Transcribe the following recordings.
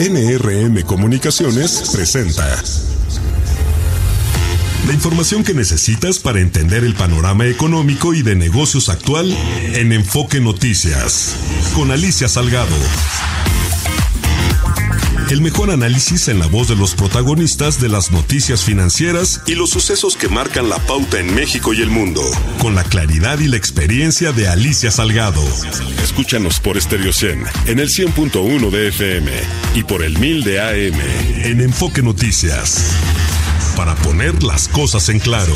NRM Comunicaciones presenta la información que necesitas para entender el panorama económico y de negocios actual en Enfoque Noticias, con Alicia Salgado. El mejor análisis en la voz de los protagonistas de las noticias financieras y los sucesos que marcan la pauta en México y el mundo, con la claridad y la experiencia de Alicia Salgado. Escúchanos por Stereo 100, en el 100.1 de FM y por el 1000 de AM, en Enfoque Noticias, para poner las cosas en claro.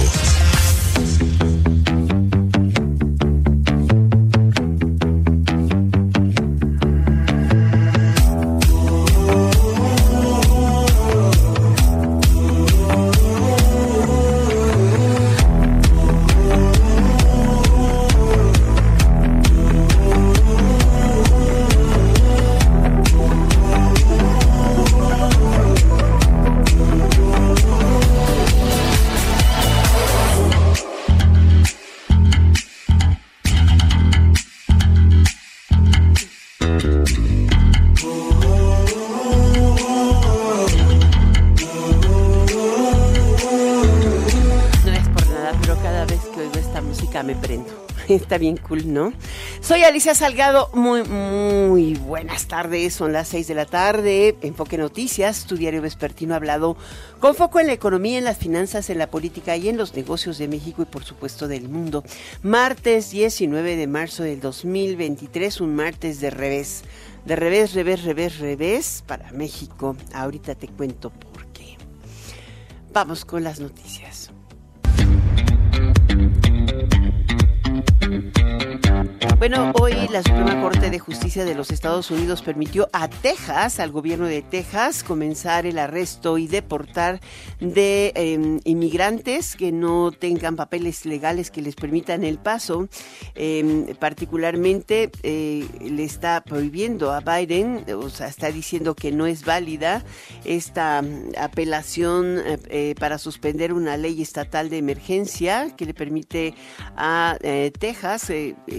Está bien cool, ¿no? Soy Alicia Salgado, muy buenas tardes, son las 6 de la tarde, Enfoque Noticias, tu diario vespertino hablado con foco en la economía, en las finanzas, en la política y en los negocios de México y por supuesto del mundo. Martes 19 de marzo del 2023, un martes de revés para México. Ahorita te cuento por qué. Vamos con las noticias. Bueno, hoy la Suprema Corte de Justicia de los Estados Unidos permitió a Texas, al gobierno de Texas, comenzar el arresto y deportar de inmigrantes que no tengan papeles legales que les permitan el paso. Particularmente le está prohibiendo a Biden, o sea, está diciendo que no es válida esta apelación para suspender una ley estatal de emergencia que le permite a Texas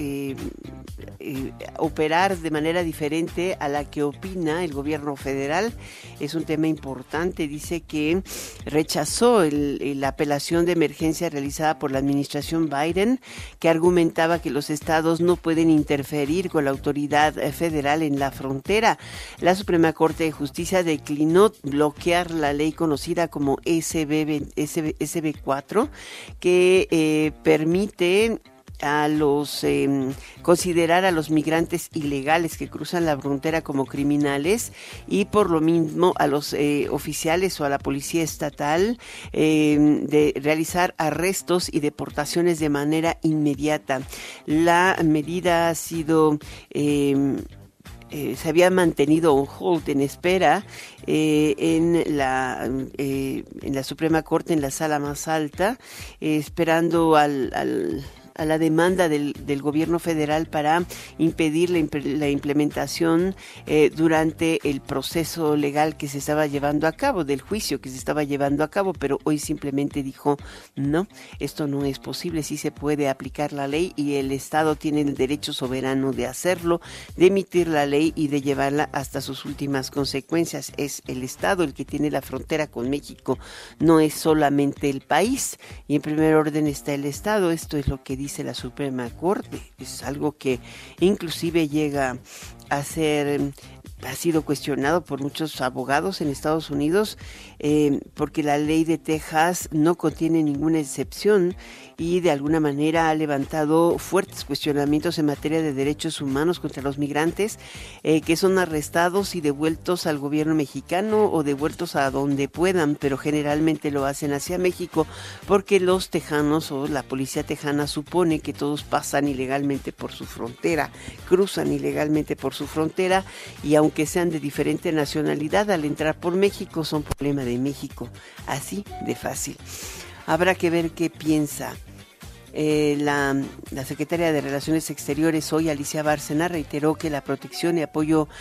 operar de manera diferente a la que opina el gobierno federal. Es un tema importante. Dice que rechazó la apelación de emergencia realizada por la administración Biden, que argumentaba que los estados no pueden interferir con la autoridad federal en la frontera. La Suprema Corte de Justicia declinó bloquear la ley conocida como SB4, que permite considerar a los migrantes ilegales que cruzan la frontera como criminales y por lo mismo a los oficiales o a la policía estatal de realizar arrestos y deportaciones de manera inmediata. La medida ha sido se había mantenido on hold, en espera, en la Suprema Corte, en la sala más alta, esperando a la demanda del gobierno federal para impedir la implementación durante el proceso legal que se estaba llevando a cabo, del juicio que se estaba llevando a cabo, pero hoy simplemente dijo, no, esto no es posible, sí se puede aplicar la ley y el Estado tiene el derecho soberano de hacerlo, de emitir la ley y de llevarla hasta sus últimas consecuencias. Es el Estado el que tiene la frontera con México, no es solamente el país, y en primer orden está el Estado. Esto es lo que dice la Suprema Corte. Es algo que inclusive llega a ser, ha sido cuestionado por muchos abogados en Estados Unidos, porque la ley de Texas no contiene ninguna excepción y de alguna manera ha levantado fuertes cuestionamientos en materia de derechos humanos contra los migrantes que son arrestados y devueltos al gobierno mexicano o devueltos a donde puedan, pero generalmente lo hacen hacia México porque los tejanos o la policía tejana supone que todos pasan ilegalmente por su frontera, cruzan ilegalmente por su frontera y aunque sean de diferente nacionalidad, al entrar por México son problema de México, así de fácil. Habrá que ver qué piensa la secretaria de Relaciones Exteriores hoy, Alicia Bárcena, reiteró que la protección y apoyo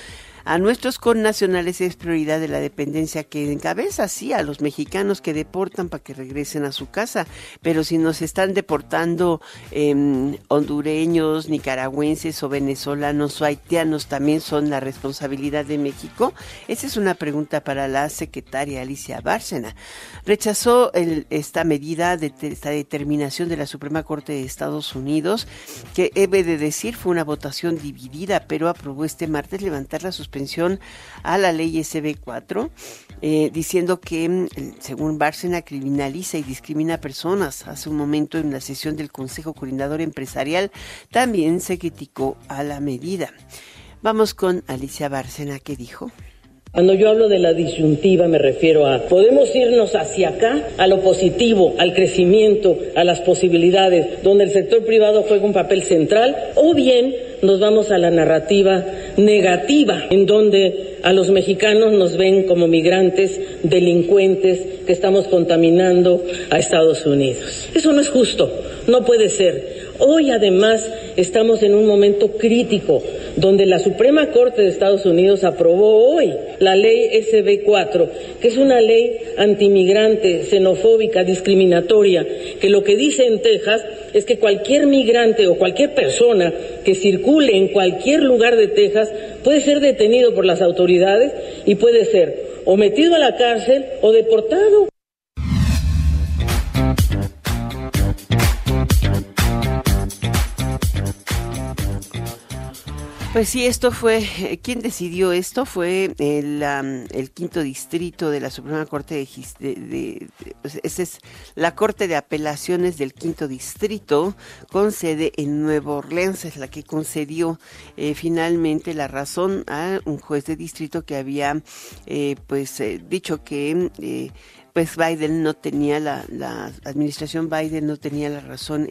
A nuestros connacionales es prioridad de la dependencia que encabeza, sí, a los mexicanos que deportan para que regresen a su casa, pero si nos están deportando hondureños, nicaragüenses o venezolanos o haitianos, ¿también son la responsabilidad de México? Esa es una pregunta para la secretaria Alicia Bárcena. Rechazó esta medida, esta determinación de la Suprema Corte de Estados Unidos, que he de decir fue una votación dividida, pero aprobó este martes levantar la suspensión a la ley SB4, diciendo que, según Bárcena, criminaliza y discrimina a personas. Hace un momento, en la sesión del Consejo Coordinador Empresarial, también se criticó a la medida. Vamos con Alicia Bárcena, que dijo: Cuando yo hablo de la disyuntiva me refiero a, podemos irnos hacia acá, a lo positivo, al crecimiento, a las posibilidades, donde el sector privado juega un papel central, o bien nos vamos a la narrativa negativa, en donde a los mexicanos nos ven como migrantes, delincuentes, que estamos contaminando a Estados Unidos. Eso no es justo, no puede ser. Hoy además estamos en un momento crítico donde la Suprema Corte de Estados Unidos aprobó hoy la ley SB4, que es una ley antimigrante, xenofóbica, discriminatoria, que lo que dice en Texas es que cualquier migrante o cualquier persona que circule en cualquier lugar de Texas puede ser detenido por las autoridades y puede ser o metido a la cárcel o deportado. Pues sí, esto fue, ¿quién decidió esto? Fue el quinto distrito de la Suprema Corte esa es la Corte de Apelaciones del quinto distrito, con sede en Nueva Orleans, es la que concedió finalmente la razón a un juez de distrito que había dicho que pues Biden no tenía la administración Biden no tenía la razón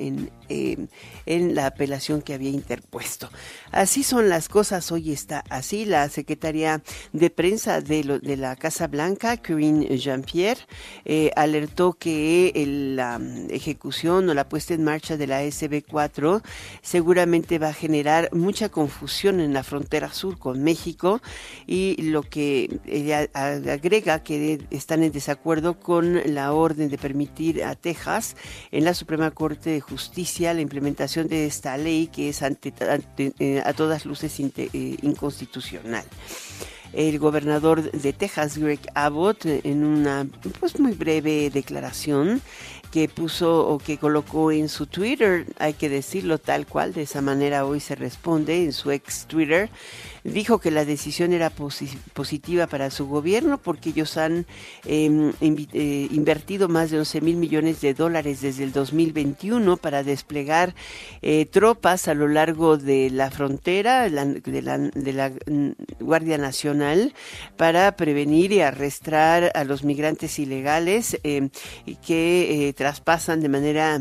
en la apelación que había interpuesto. Así son las cosas, hoy está así. La secretaria de prensa de la Casa Blanca, Karine Jean-Pierre, alertó que la ejecución o la puesta en marcha de la SB4 seguramente va a generar mucha confusión en la frontera sur con México, y lo que ella agrega que están en desacuerdo con la orden de permitir a Texas en la Suprema Corte de Justicia la implementación de esta ley, que es a todas luces inconstitucional. El gobernador de Texas, Greg Abbott, en una muy breve declaración que puso o que colocó en su Twitter, hay que decirlo tal cual, de esa manera hoy se responde en su ex Twitter, dijo que la decisión era positiva para su gobierno porque ellos han invertido más de 11 mil millones de dólares desde el 2021 para desplegar tropas a lo largo de la frontera de la Guardia Nacional para prevenir y arrestar a los migrantes ilegales que traspasan de manera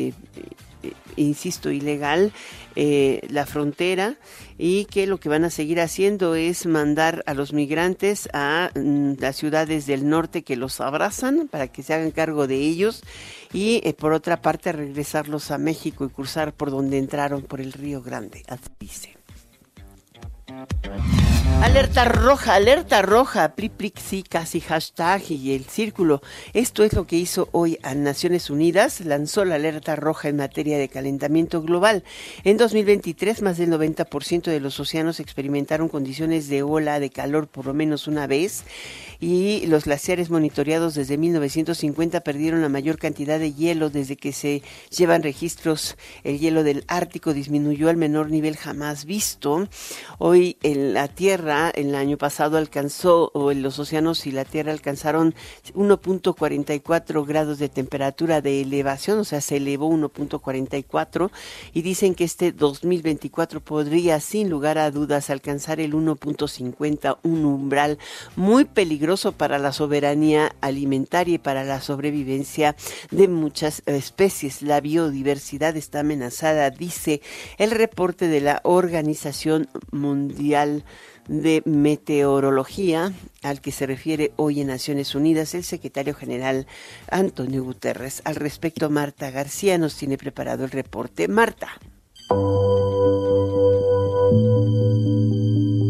insisto, ilegal la frontera, y que lo que van a seguir haciendo es mandar a los migrantes a las ciudades del norte que los abrazan para que se hagan cargo de ellos, y por otra parte regresarlos a México y cruzar por donde entraron, por el Río Grande, así dice. Alerta roja, sí, casi hashtag y el círculo. Esto es lo que hizo hoy a Naciones Unidas, lanzó la alerta roja en materia de calentamiento global. En 2023, más del 90% de los océanos experimentaron condiciones de ola de calor por lo menos una vez, y los glaciares monitoreados desde 1950 perdieron la mayor cantidad de hielo desde que se llevan registros. El hielo del Ártico disminuyó al menor nivel jamás visto. Hoy en la Tierra, el año pasado los océanos y la Tierra alcanzaron 1.44 grados de temperatura de elevación, o sea, se elevó 1.44, y dicen que este 2024 podría sin lugar a dudas alcanzar el 1.50, un umbral muy peligroso para la soberanía alimentaria y para la sobrevivencia de muchas especies. La biodiversidad está amenazada, dice el reporte de la Organización Mundial de Meteorología, al que se refiere hoy en Naciones Unidas el secretario general Antonio Guterres. Al respecto, Marta García nos tiene preparado el reporte. Marta.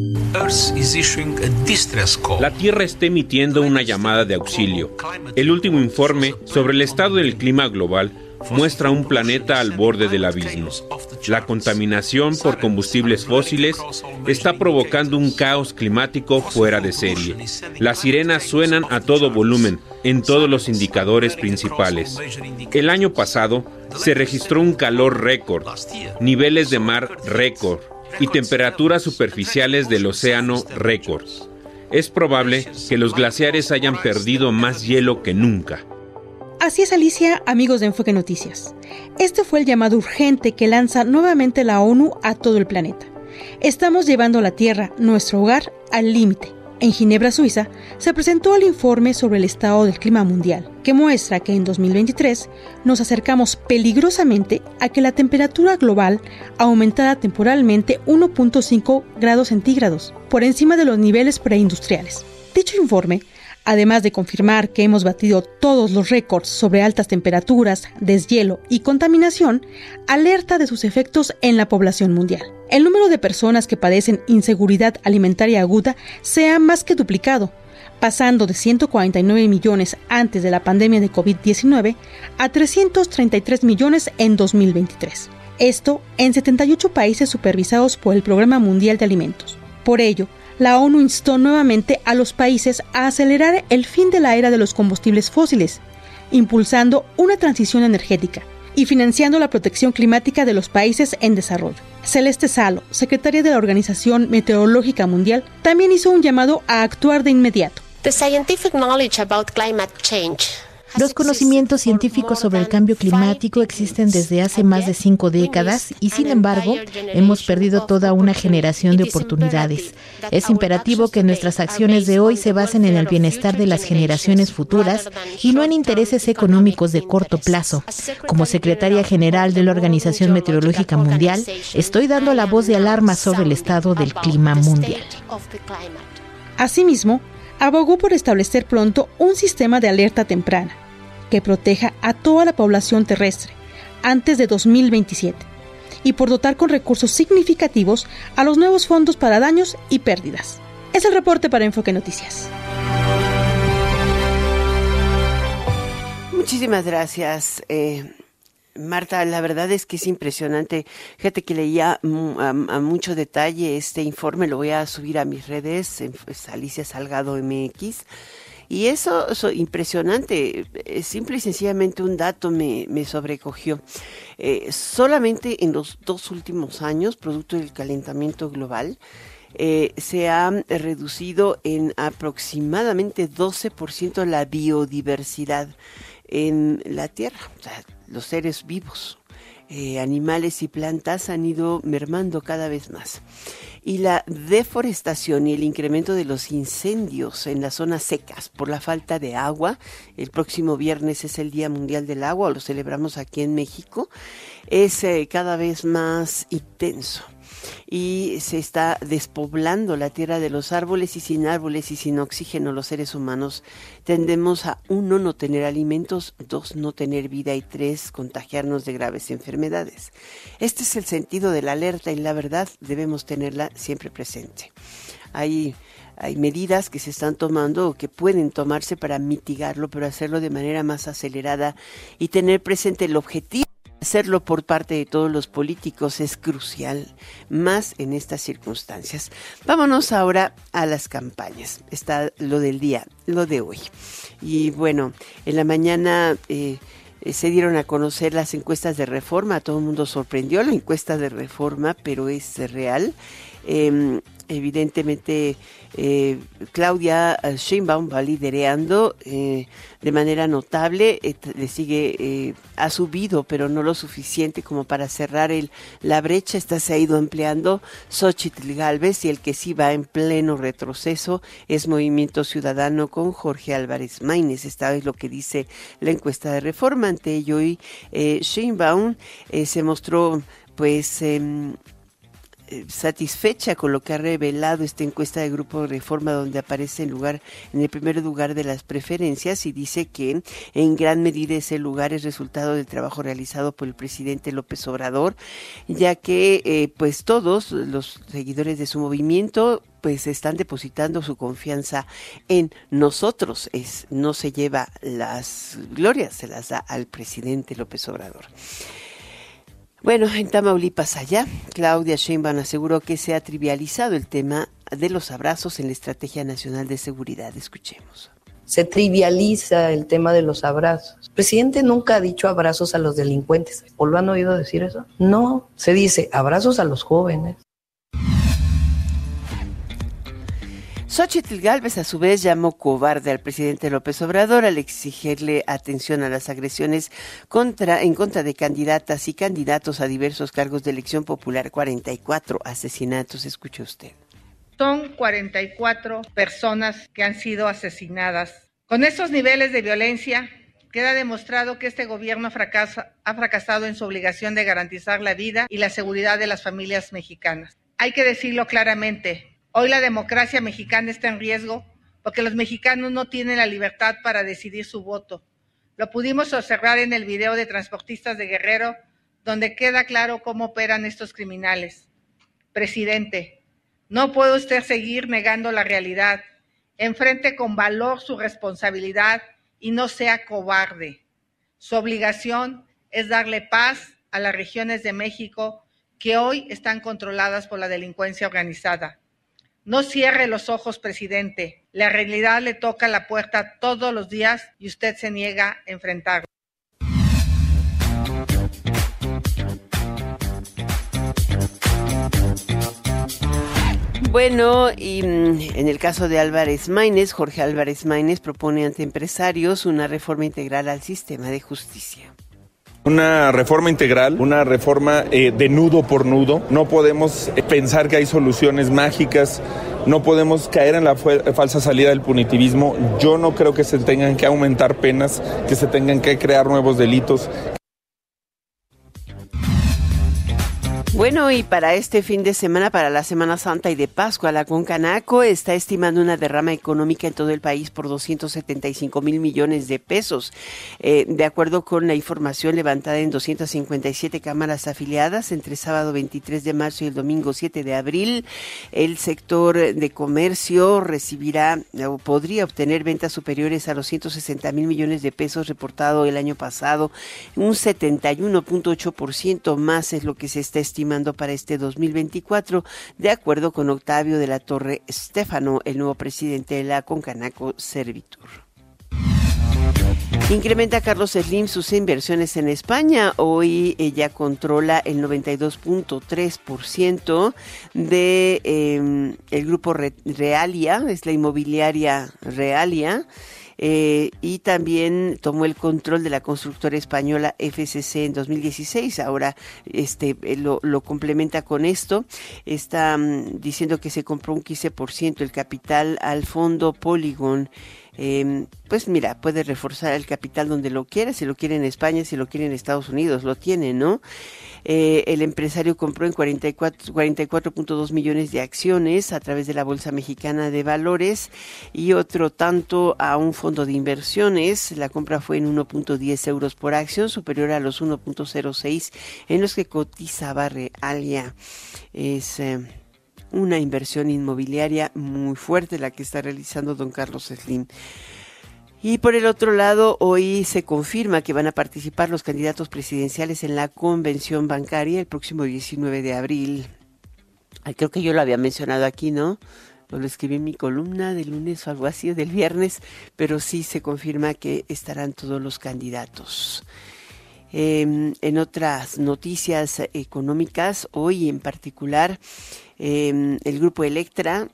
La Tierra está emitiendo una llamada de auxilio. El último informe sobre el estado del clima global muestra un planeta al borde del abismo. La contaminación por combustibles fósiles está provocando un caos climático fuera de serie. Las sirenas suenan a todo volumen en todos los indicadores principales. El año pasado se registró un calor récord, niveles de mar récord y temperaturas superficiales del océano récord. Es probable que los glaciares hayan perdido más hielo que nunca. Así es, Alicia, amigos de Enfoque Noticias. Este fue el llamado urgente que lanza nuevamente la ONU a todo el planeta. Estamos llevando la Tierra, nuestro hogar, al límite. En Ginebra, Suiza, se presentó el informe sobre el estado del clima mundial, que muestra que en 2023 nos acercamos peligrosamente a que la temperatura global aumentara temporalmente 1.5 grados centígrados, por encima de los niveles preindustriales. Dicho informe, además de confirmar que hemos batido todos los récords sobre altas temperaturas, deshielo y contaminación, alerta de sus efectos en la población mundial. El número de personas que padecen inseguridad alimentaria aguda se ha más que duplicado, pasando de 149 millones antes de la pandemia de COVID-19 a 333 millones en 2023. Esto en 78 países supervisados por el Programa Mundial de Alimentos. Por ello, la ONU instó nuevamente a los países a acelerar el fin de la era de los combustibles fósiles, impulsando una transición energética y financiando la protección climática de los países en desarrollo. Celeste Salo, secretaria de la Organización Meteorológica Mundial, también hizo un llamado a actuar de inmediato. Los conocimientos científicos sobre el cambio climático existen desde hace más de 5 décadas y, sin embargo, hemos perdido toda una generación de oportunidades. Es imperativo que nuestras acciones de hoy se basen en el bienestar de las generaciones futuras y no en intereses económicos de corto plazo. Como secretaria general de la Organización Meteorológica Mundial, estoy dando la voz de alarma sobre el estado del clima mundial. Asimismo, abogó por establecer pronto un sistema de alerta temprana que proteja a toda la población terrestre antes de 2027 y por dotar con recursos significativos a los nuevos fondos para daños y pérdidas. Es el reporte para Enfoque Noticias. Muchísimas gracias, Marta. La verdad es que es impresionante. Fíjate que leía a mucho detalle este informe, lo voy a subir a mis redes, Alicia Salgado MX, y eso es impresionante. Simple y sencillamente un dato me sobrecogió. Solamente en los 2 últimos años, producto del calentamiento global, se ha reducido en aproximadamente 12% la biodiversidad en la Tierra. O sea, los seres vivos, animales y plantas han ido mermando cada vez más. Y la deforestación y el incremento de los incendios en las zonas secas por la falta de agua, el próximo viernes es el Día Mundial del Agua, lo celebramos aquí en México, es cada vez más intenso. Y se está despoblando la tierra de los árboles, y sin árboles y sin oxígeno los seres humanos tendemos a 1, no tener alimentos, 2, no tener vida y 3, contagiarnos de graves enfermedades. Este es el sentido de la alerta y la verdad debemos tenerla siempre presente. Hay medidas que se están tomando o que pueden tomarse para mitigarlo, pero hacerlo de manera más acelerada y tener presente el objetivo. Hacerlo por parte de todos los políticos es crucial, más en estas circunstancias. Vámonos ahora a las campañas. Está lo del día, lo de hoy. Y bueno, en la mañana se dieron a conocer las encuestas de Reforma. A todo el mundo sorprendió la encuesta de Reforma, pero es real. Evidentemente, Claudia Sheinbaum va liderando de manera notable, le sigue, ha subido, pero no lo suficiente como para cerrar la brecha. Esta se ha ido ampliando Xóchitl Gálvez, y el que sí va en pleno retroceso es Movimiento Ciudadano con Jorge Álvarez Maínez. Esta es lo que dice la encuesta de Reforma. Ante ello, Sheinbaum se mostró pues satisfecha con lo que ha revelado esta encuesta de Grupo Reforma, donde aparece en el primer lugar de las preferencias, y dice que en gran medida ese lugar es resultado del trabajo realizado por el presidente López Obrador, ya que pues todos los seguidores de su movimiento pues están depositando su confianza en nosotros. No se lleva las glorias, se las da al presidente López Obrador. Bueno, en Tamaulipas allá, Claudia Sheinbaum aseguró que se ha trivializado el tema de los abrazos en la Estrategia Nacional de Seguridad. Escuchemos. Se trivializa el tema de los abrazos. El presidente nunca ha dicho abrazos a los delincuentes. ¿O lo han oído decir eso? No, se dice abrazos a los jóvenes. Xóchitl Gálvez, a su vez, llamó cobarde al presidente López Obrador al exigirle atención a las agresiones en contra de candidatas y candidatos a diversos cargos de elección popular. 44 asesinatos. Escuche usted. Son 44 personas que han sido asesinadas. Con estos niveles de violencia, queda demostrado que este gobierno ha fracasado en su obligación de garantizar la vida y la seguridad de las familias mexicanas. Hay que decirlo claramente. Hoy la democracia mexicana está en riesgo porque los mexicanos no tienen la libertad para decidir su voto. Lo pudimos observar en el video de transportistas de Guerrero, donde queda claro cómo operan estos criminales. Presidente, no puede usted seguir negando la realidad. Enfrente con valor su responsabilidad y no sea cobarde. Su obligación es darle paz a las regiones de México que hoy están controladas por la delincuencia organizada. No cierre los ojos, presidente. La realidad le toca la puerta todos los días y usted se niega a enfrentarla. Bueno, y en el caso de Álvarez Maínez, Jorge Álvarez Maínez propone ante empresarios una reforma integral al sistema de justicia. Una reforma integral, una reforma de nudo por nudo. No podemos pensar que hay soluciones mágicas, no podemos caer en la falsa salida del punitivismo. Yo no creo que se tengan que aumentar penas, que se tengan que crear nuevos delitos. Bueno, y para este fin de semana, para la Semana Santa y de Pascua, la Concanaco está estimando una derrama económica en todo el país por 275,000 millones de pesos. De acuerdo con la información levantada en 257 cámaras afiliadas entre sábado 23 de marzo y el domingo 7 de abril, el sector de comercio recibirá o podría obtener ventas superiores a los 160,000 millones de pesos reportado el año pasado. Un 71.8% más es lo que se está estimando para este 2024, de acuerdo con Octavio de la Torre Stefano, el nuevo presidente de la Concanaco Servitur. Incrementa Carlos Slim sus inversiones en España. Hoy ella controla el 92.3% de el grupo Realia, es la inmobiliaria Realia. Y también tomó el control de la constructora española FCC en 2016. Ahora lo complementa con esto. Está diciendo que se compró un 15% el capital al fondo Polygon. Pues mira, puede reforzar el capital donde lo quiera, si lo quiere en España, si lo quiere en Estados Unidos, lo tiene, ¿no? El empresario compró en 44.2 millones de acciones a través de la Bolsa Mexicana de Valores y otro tanto a un fondo de inversiones. La compra fue en 1.10 euros por acción, superior a los 1.06 en los que cotizaba Realia. Es una inversión inmobiliaria muy fuerte la que está realizando don Carlos Slim. Y por el otro lado, hoy se confirma que van a participar los candidatos presidenciales en la convención bancaria el próximo 19 de abril. Creo que yo lo había mencionado aquí, ¿no? Lo escribí en mi columna del lunes o algo así, o del viernes, pero sí se confirma que estarán todos los candidatos. En otras noticias económicas, hoy en particular, el grupo Electra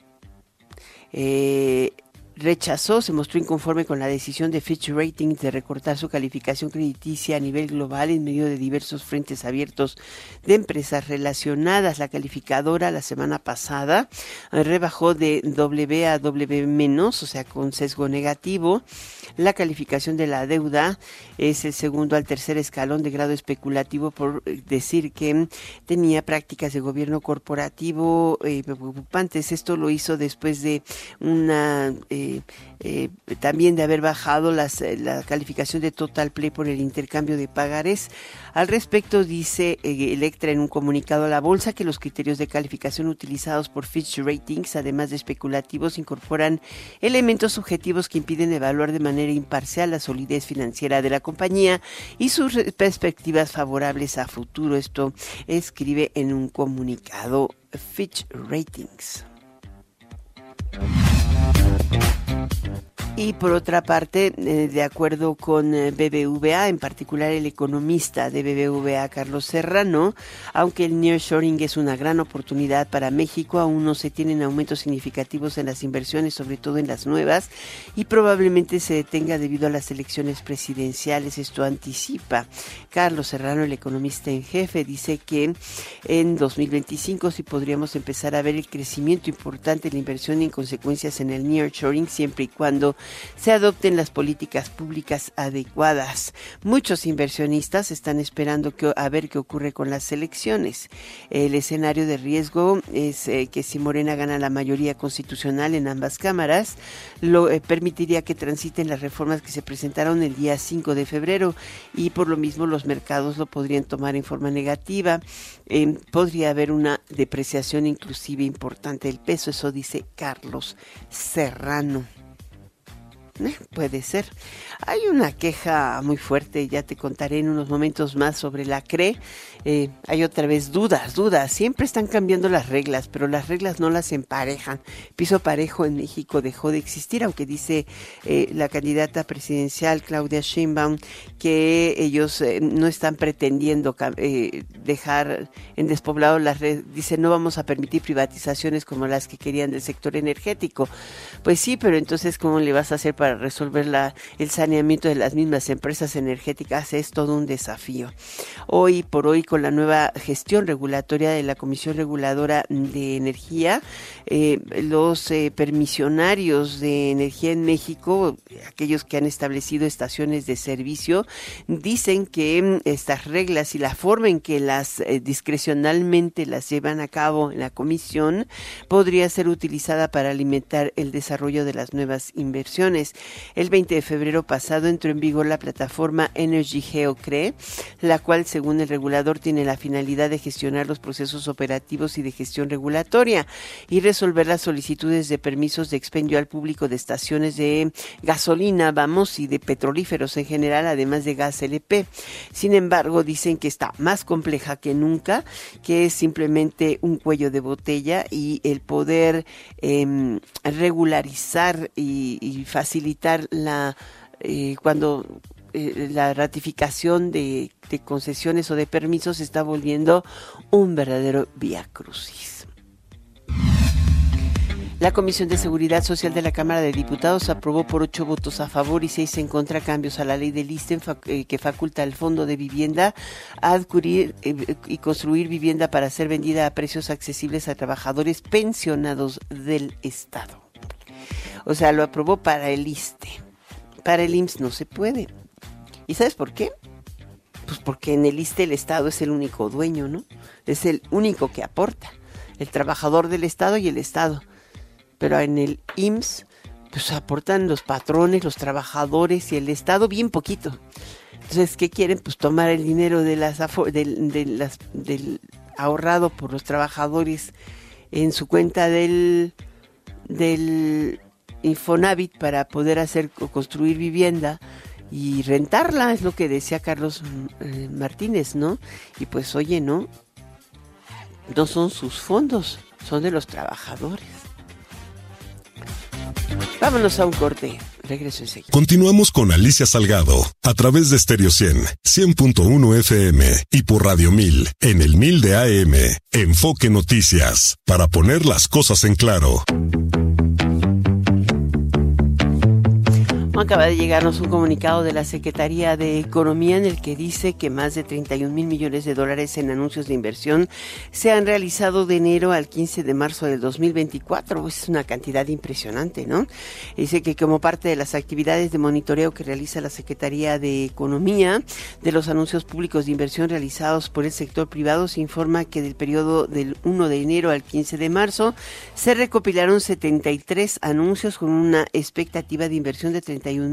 se mostró inconforme con la decisión de Fitch Ratings de recortar su calificación crediticia a nivel global en medio de diversos frentes abiertos de empresas relacionadas. La calificadora la semana pasada rebajó de AA a AA-, o sea, con sesgo negativo. La calificación de la deuda es el segundo al tercer escalón de grado especulativo por decir que tenía prácticas de gobierno corporativo preocupantes. Esto lo hizo después de una también de haber bajado la calificación de Total Play por el intercambio de pagarés. Al respecto, dice Electra en un comunicado a la bolsa que los criterios de calificación utilizados por Fitch Ratings, además de especulativos, incorporan elementos subjetivos que impiden evaluar de manera imparcial la solidez financiera de la compañía y sus perspectivas favorables a futuro. Esto escribe en un comunicado Fitch Ratings. Y por otra parte, de acuerdo con BBVA, en particular el economista de BBVA, Carlos Serrano, aunque el nearshoring es una gran oportunidad para México, aún no se tienen aumentos significativos en las inversiones, sobre todo en las nuevas, y probablemente se detenga debido a las elecciones presidenciales. Esto anticipa Carlos Serrano, el economista en jefe, dice que en 2025 sí podríamos empezar a ver el crecimiento importante de la inversión y en consecuencias en el nearshoring, siempre y cuando se adopten las políticas públicas adecuadas. Muchos inversionistas están esperando a ver qué ocurre con las elecciones. El escenario de riesgo es que si Morena gana la mayoría constitucional en ambas cámaras, lo permitiría que transiten las reformas que se presentaron el día 5 de febrero y por lo mismo los mercados lo podrían tomar en forma negativa. Podría haber una depreciación inclusive importante del peso, eso dice Carlos Serrano. Puede ser. Hay una queja muy fuerte, ya te contaré en unos momentos más sobre la CRE. Hay otra vez dudas. Siempre están cambiando las reglas, pero las reglas no las emparejan. Piso parejo en México dejó de existir, aunque dice la candidata presidencial Claudia Sheinbaum que ellos no están pretendiendo dejar en despoblado las redes. Dice, no vamos a permitir privatizaciones como las que querían del sector energético. Pues sí, pero entonces, ¿cómo le vas a hacer para resolver el saneamiento de las mismas empresas energéticas? Es todo un desafío. Hoy por hoy, con la nueva gestión regulatoria de la Comisión Reguladora de Energía, los permisionarios de energía en México, aquellos que han establecido estaciones de servicio, dicen que estas reglas y la forma en que las discrecionalmente las llevan a cabo en la comisión podría ser utilizada para alimentar el desarrollo de las nuevas inversiones. El 20 de febrero pasado entró en vigor la plataforma Energy Geo CRE, la cual, según el regulador, tiene la finalidad de gestionar los procesos operativos y de gestión regulatoria y resolver las solicitudes de permisos de expendio al público de estaciones de gasolina, y de petrolíferos en general, además de gas LP. Sin embargo, dicen que está más compleja que nunca, que es simplemente un cuello de botella y el poder regularizar y facilitar la ratificación de concesiones o de permisos se está volviendo un verdadero viacrucis. La Comisión de Seguridad Social de la Cámara de Diputados aprobó por 8 votos a favor y 6 en contra cambios a la ley del ISSSTE que faculta al Fondo de Vivienda a adquirir y construir vivienda para ser vendida a precios accesibles a trabajadores pensionados del Estado. O sea, lo aprobó para el ISSSTE. Para el IMSS no se puede. ¿Y sabes por qué? Pues porque en el ISSSTE el Estado es el único dueño, ¿no? Es el único que aporta. El trabajador del Estado y el Estado. Pero en el IMSS, pues aportan los patrones, los trabajadores y el Estado bien poquito. Entonces, ¿qué quieren? Pues tomar el dinero del ahorrado por los trabajadores en su cuenta del Infonavit para poder hacer o construir vivienda y rentarla, es lo que decía Carlos Martínez, ¿no? Y pues, oye, no son sus fondos, son de los trabajadores. Vámonos a un corte. Regreso enseguida. Continuamos con Alicia Salgado a través de Stereo 100.1 FM y por Radio 1000 en el 1000 de AM. Enfoque Noticias para poner las cosas en claro. Acaba de llegarnos un comunicado de la Secretaría de Economía en el que dice que más de 31,000 millones de dólares en anuncios de inversión se han realizado de enero al 15 de marzo del 2024. Es una cantidad impresionante, ¿no? Dice que como parte de las actividades de monitoreo que realiza la Secretaría de Economía de los anuncios públicos de inversión realizados por el sector privado, se informa que del periodo del 1 de enero al 15 de marzo se recopilaron 73 anuncios con una expectativa de inversión de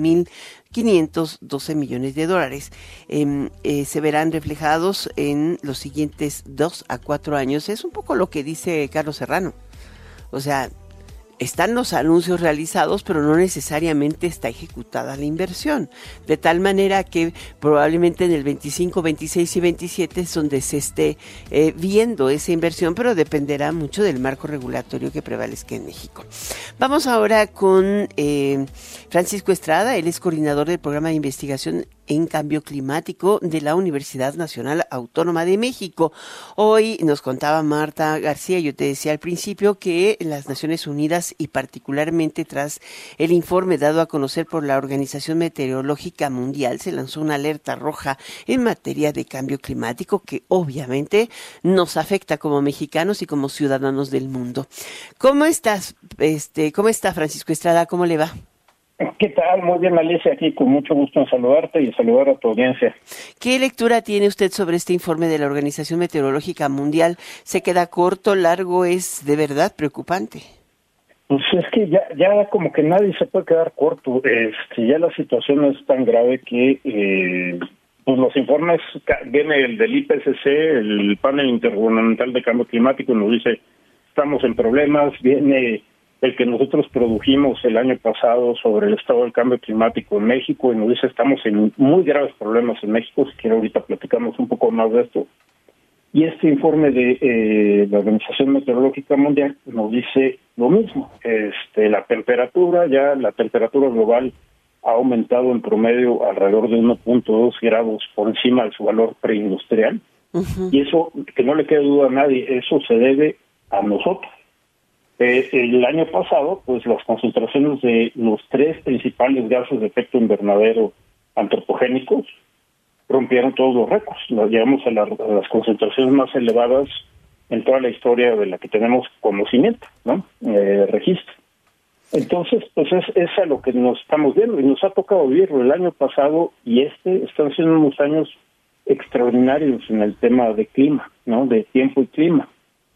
31,512 millones de dólares. Se verán reflejados en los siguientes 2 a 4 años. Es un poco lo que dice Carlos Serrano. O sea, están los anuncios realizados, pero no necesariamente está ejecutada la inversión. De tal manera que probablemente en el 25, 26 y 27 es donde se esté viendo esa inversión, pero dependerá mucho del marco regulatorio que prevalezca en México. Vamos ahora con Francisco Estrada. Él es coordinador del programa de investigación en cambio climático de la Universidad Nacional Autónoma de México. Hoy nos contaba Marta García, yo te decía al principio, que las Naciones Unidas y particularmente tras el informe dado a conocer por la Organización Meteorológica Mundial, se lanzó una alerta roja en materia de cambio climático que obviamente nos afecta como mexicanos y como ciudadanos del mundo. ¿Cómo estás? ¿Cómo está Francisco Estrada? ¿Cómo le va? ¿Qué tal? Muy bien, Alicia, aquí con mucho gusto en saludarte y saludar a tu audiencia. ¿Qué lectura tiene usted sobre este informe de la Organización Meteorológica Mundial? ¿Se queda corto, largo? ¿Es de verdad preocupante? Pues es que ya como que nadie se puede quedar corto. Ya la situación es tan grave que pues los informes, viene el del IPCC, el Panel Intergubernamental de Cambio Climático, nos dice estamos en problemas, viene el que nosotros produjimos el año pasado sobre el estado del cambio climático en México y nos dice estamos en muy graves problemas en México. Si quiere ahorita platicamos un poco más de esto. Y este informe de la Organización Meteorológica Mundial nos dice lo mismo. La temperatura global ha aumentado en promedio alrededor de 1.2 grados por encima de su valor preindustrial. Uh-huh. Y eso, que no le quede duda a nadie, eso se debe a nosotros. El año pasado, pues las concentraciones de los 3 principales gases de efecto invernadero antropogénicos rompieron todos los récords. Llegamos a las concentraciones más elevadas en toda la historia de la que tenemos conocimiento, ¿no? Registro. Entonces, pues es a lo que nos estamos viendo y nos ha tocado vivirlo el año pasado y están siendo unos años extraordinarios en el tema de clima, ¿no? De tiempo y clima.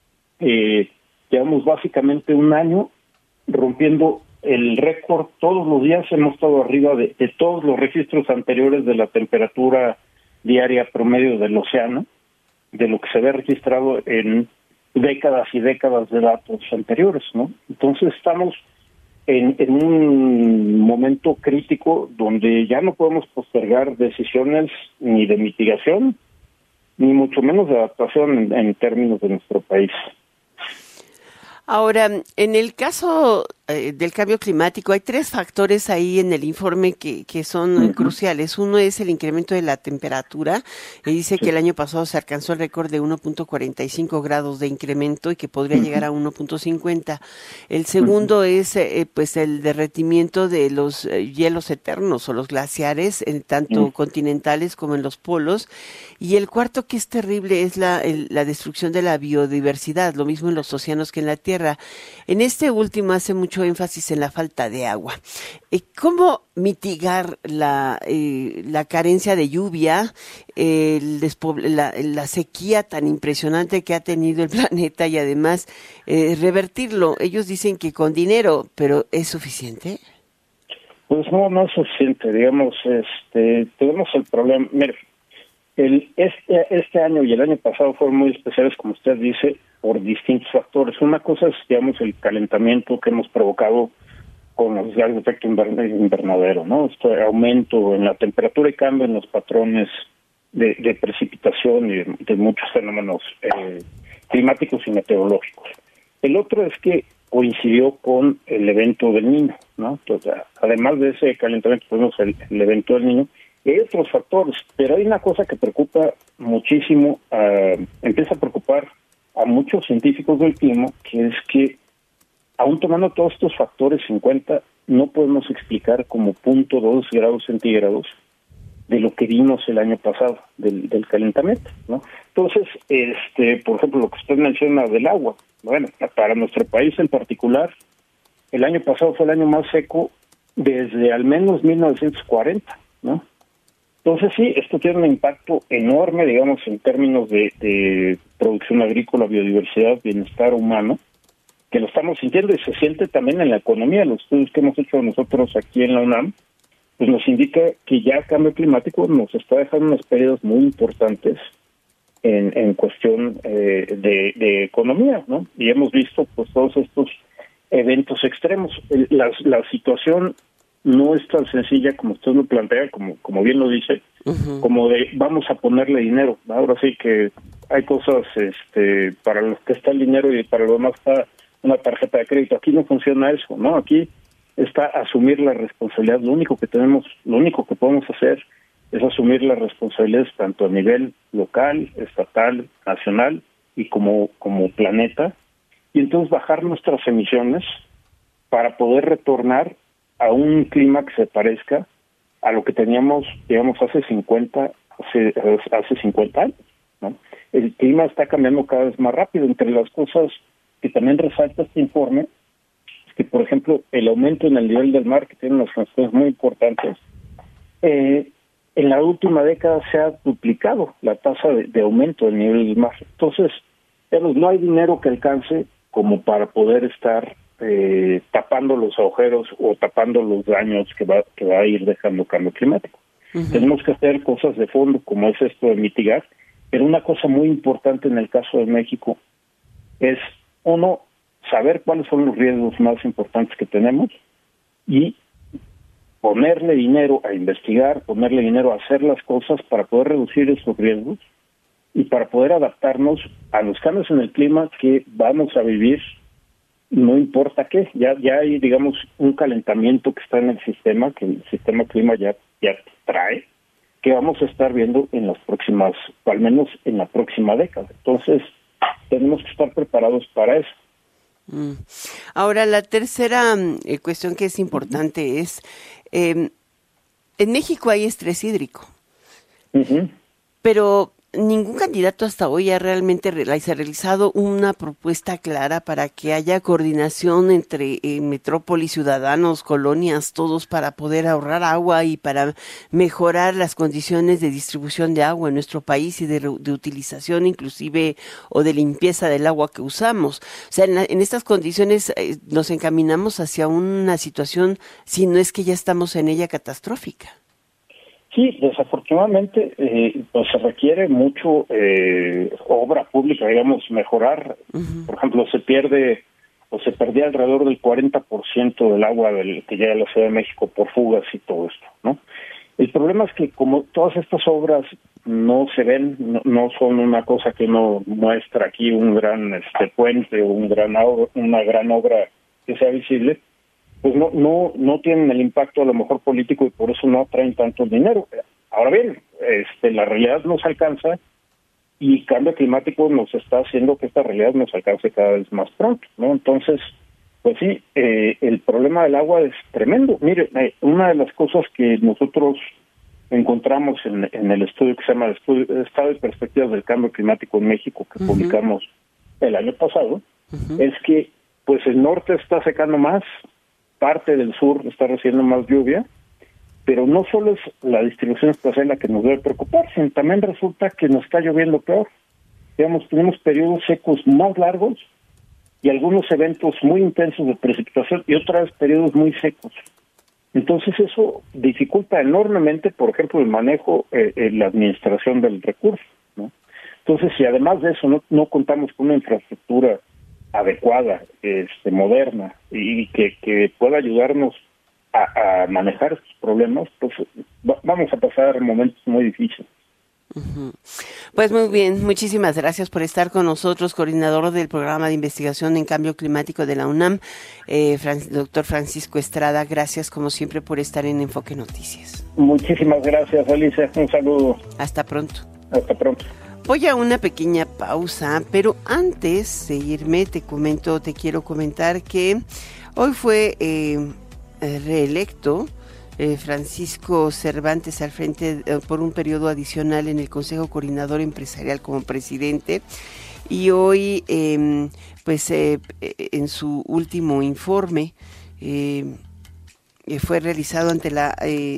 Llevamos básicamente un año rompiendo el récord. Todos los días hemos estado arriba de todos los registros anteriores de la temperatura diaria promedio del océano, de lo que se había registrado en décadas y décadas de datos anteriores, ¿no? Entonces estamos en un momento crítico donde ya no podemos postergar decisiones ni de mitigación, ni mucho menos de adaptación en términos de nuestro país. Ahora, en el caso del cambio climático, hay 3 factores ahí en el informe que son cruciales. Uno es el incremento de la temperatura. Dice que el año pasado se alcanzó el récord de 1.45 grados de incremento y que podría llegar a 1.50. El segundo es pues el derretimiento de los hielos eternos o los glaciares, tanto continentales como en los polos. Y el cuarto, que es terrible, es la destrucción de la biodiversidad, lo mismo en los océanos que en la Tierra. En este último hace mucho énfasis en la falta de agua. ¿Cómo mitigar la carencia de lluvia, la sequía tan impresionante que ha tenido el planeta y además revertirlo? Ellos dicen que con dinero, pero ¿es suficiente? Pues no es suficiente. Digamos, tenemos el problema. Mire, este año y el año pasado fueron muy especiales, como usted dice, por distintos factores. Una cosa es, digamos, el calentamiento que hemos provocado con los gases de efecto invernadero, ¿no? Este aumento en la temperatura y cambio en los patrones de precipitación y de muchos fenómenos climáticos y meteorológicos. El otro es que coincidió con el evento del Niño, ¿no? Entonces, además de ese calentamiento, tenemos el evento del Niño. Y hay otros factores, pero hay una cosa que preocupa muchísimo, empieza a preocupar a muchos científicos del clima, que es que, aún tomando todos estos factores en cuenta, no podemos explicar como 0.2 grados centígrados de lo que vimos el año pasado, del calentamiento, ¿no? Entonces, por ejemplo, lo que usted menciona del agua, bueno, para nuestro país en particular, el año pasado fue el año más seco desde al menos 1940, ¿no? Entonces sí, esto tiene un impacto enorme, digamos, en términos de producción agrícola, biodiversidad, bienestar humano, que lo estamos sintiendo y se siente también en la economía. Los estudios que hemos hecho nosotros aquí en la UNAM, pues nos indica que ya el cambio climático nos está dejando unas pérdidas muy importantes en cuestión de economía, ¿no? Y hemos visto pues todos estos eventos extremos. La situación no es tan sencilla como usted lo plantea, como bien lo dice, como de vamos a ponerle dinero. Ahora sí que hay cosas para los que está el dinero y para los demás está una tarjeta de crédito. Aquí no funciona eso, ¿no? Aquí está asumir la responsabilidad. Lo único que podemos hacer es asumir las responsabilidades tanto a nivel local, estatal, nacional y como planeta, y entonces bajar nuestras emisiones para poder retornar a un clima que se parezca a lo que teníamos, digamos, hace 50 años, ¿no? El clima está cambiando cada vez más rápido. Entre las cosas que también resalta este informe es que, por ejemplo, el aumento en el nivel del mar, que tiene unas consecuencias muy importantes, en la última década se ha duplicado la tasa de aumento del nivel del mar. Entonces, no hay dinero que alcance como para poder estar tapando los agujeros o tapando los daños que va a ir dejando el cambio climático. Tenemos que hacer cosas de fondo, como es esto de mitigar, pero una cosa muy importante en el caso de México es, uno, saber cuáles son los riesgos más importantes que tenemos y ponerle dinero a investigar, ponerle dinero a hacer las cosas para poder reducir esos riesgos y para poder adaptarnos a los cambios en el clima que vamos a vivir, no importa qué. Ya hay, digamos, un calentamiento que está en el sistema, que el sistema clima ya trae, que vamos a estar viendo en las próximas, o al menos en la próxima década. Entonces, tenemos que estar preparados para eso. Ahora, la tercera cuestión que es importante es, en México hay estrés hídrico, pero ningún candidato hasta hoy ha realmente realizado una propuesta clara para que haya coordinación entre metrópoli, ciudadanos, colonias, todos, para poder ahorrar agua y para mejorar las condiciones de distribución de agua en nuestro país y de utilización inclusive o de limpieza del agua que usamos. O sea, en estas condiciones nos encaminamos hacia una situación, si no es que ya estamos en ella, catastrófica. Sí, desafortunadamente pues se requiere mucho obra pública, digamos, mejorar. Por ejemplo, se perdía alrededor del 40% del agua que llega a la Ciudad de México por fugas y todo esto, ¿no? El problema es que como todas estas obras no se ven, no son una cosa que uno muestra aquí, un gran puente o una gran obra que sea visible, pues no tienen el impacto a lo mejor político y por eso no atraen tanto dinero. Ahora bien, la realidad nos alcanza y el cambio climático nos está haciendo que esta realidad nos alcance cada vez más pronto, ¿no? Entonces, pues sí, el problema del agua es tremendo. Mire, una de las cosas que nosotros encontramos en el estudio que se llama Estado y Perspectivas del Cambio Climático en México, que publicamos el año pasado, es que pues el norte está secando más, parte del sur está recibiendo más lluvia, pero no solo es la distribución espacial la que nos debe preocupar, sino también resulta que nos está lloviendo peor. Digamos, tenemos periodos secos más largos y algunos eventos muy intensos de precipitación y otras periodos muy secos. Entonces eso dificulta enormemente, por ejemplo, el manejo, la administración del recurso, ¿no? Entonces, si además de eso no contamos con una infraestructura adecuada, moderna, y que pueda ayudarnos a manejar estos problemas, pues vamos a pasar momentos muy difíciles. Pues muy bien, muchísimas gracias por estar con nosotros, coordinador del programa de investigación en cambio climático de la UNAM, doctor Francisco Estrada. Gracias como siempre por estar en Enfoque Noticias. Muchísimas gracias, Alicia. Un saludo. Hasta pronto. Hasta pronto. Voy a una pequeña pausa, pero antes de irme te quiero comentar que hoy fue reelecto Francisco Cervantes al frente por un periodo adicional en el Consejo Coordinador Empresarial como presidente, y hoy en su último informe fue realizado ante la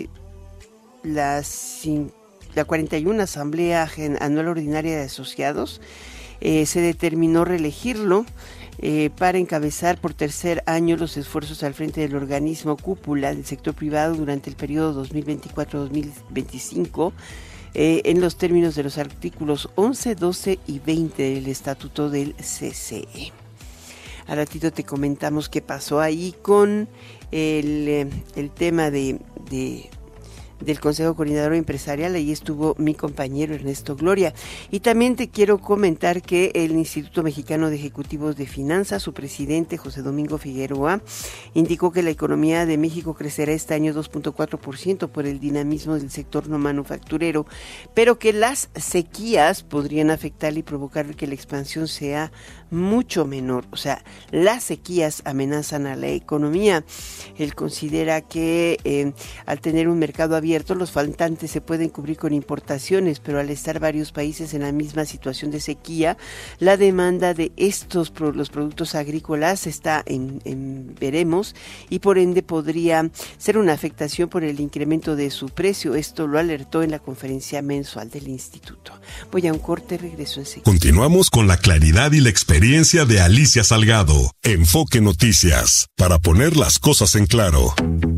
41 Asamblea Anual Ordinaria de Asociados. Se determinó reelegirlo para encabezar por tercer año los esfuerzos al frente del organismo cúpula del sector privado durante el periodo 2024-2025, en los términos de los artículos 11, 12 y 20 del Estatuto del CCE. A ratito te comentamos qué pasó ahí con el tema del Consejo Coordinador Empresarial. Ahí estuvo mi compañero Ernesto Gloria. Y también te quiero comentar que el Instituto Mexicano de Ejecutivos de Finanzas, su presidente José Domingo Figueroa, indicó que la economía de México crecerá este año 2.4% por el dinamismo del sector no manufacturero, pero que las sequías podrían afectar y provocar que la expansión sea mucho menor. O sea, las sequías amenazan a la economía. Él considera que al tener un mercado abierto, los faltantes se pueden cubrir con importaciones, pero al estar varios países en la misma situación de sequía, la demanda de los productos agrícolas está en veremos, y por ende podría ser una afectación por el incremento de su precio. Esto lo alertó en la conferencia mensual del instituto. Voy a un corte, regreso enseguida. Continuamos con la claridad y la experiencia de Alicia Salgado. Enfoque Noticias, para poner las cosas en claro.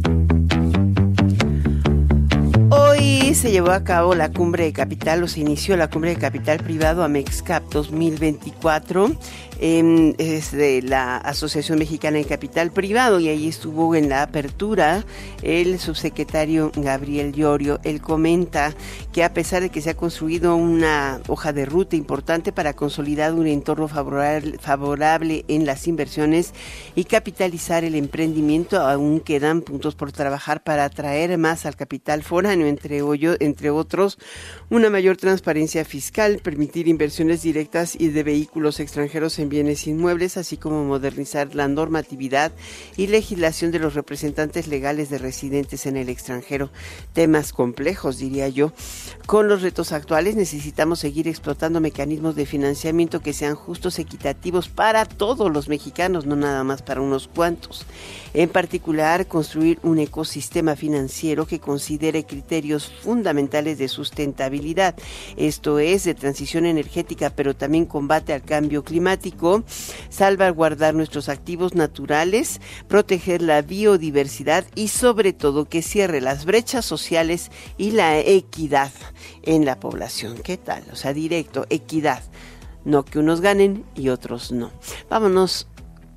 Hoy se llevó a cabo la Cumbre de Capital, o se inició la Cumbre de Capital Privado AMEXCAP 2024, es de la Asociación Mexicana de Capital Privado, y ahí estuvo en la apertura el subsecretario Gabriel Llorio. Él comenta que a pesar de que se ha construido una hoja de ruta importante para consolidar un entorno favorable en las inversiones y capitalizar el emprendimiento, aún quedan puntos por trabajar para atraer más al capital foráneo, entre otros, una mayor transparencia fiscal, permitir inversiones directas y de vehículos extranjeros en bienes inmuebles, así como modernizar la normatividad y legislación de los representantes legales de residentes en el extranjero. Temas complejos, diría yo. Con los retos actuales necesitamos seguir explotando mecanismos de financiamiento que sean justos, equitativos para todos los mexicanos, no nada más para unos cuantos. En particular, construir un ecosistema financiero que considere criterios fundamentales de sustentabilidad, esto es, de transición energética, pero también combate al cambio climático, salvaguardar nuestros activos naturales, proteger la biodiversidad y sobre todo que cierre las brechas sociales y la equidad en la población. ¿Qué tal? O sea, directo, equidad, no que unos ganen y otros no. Vámonos.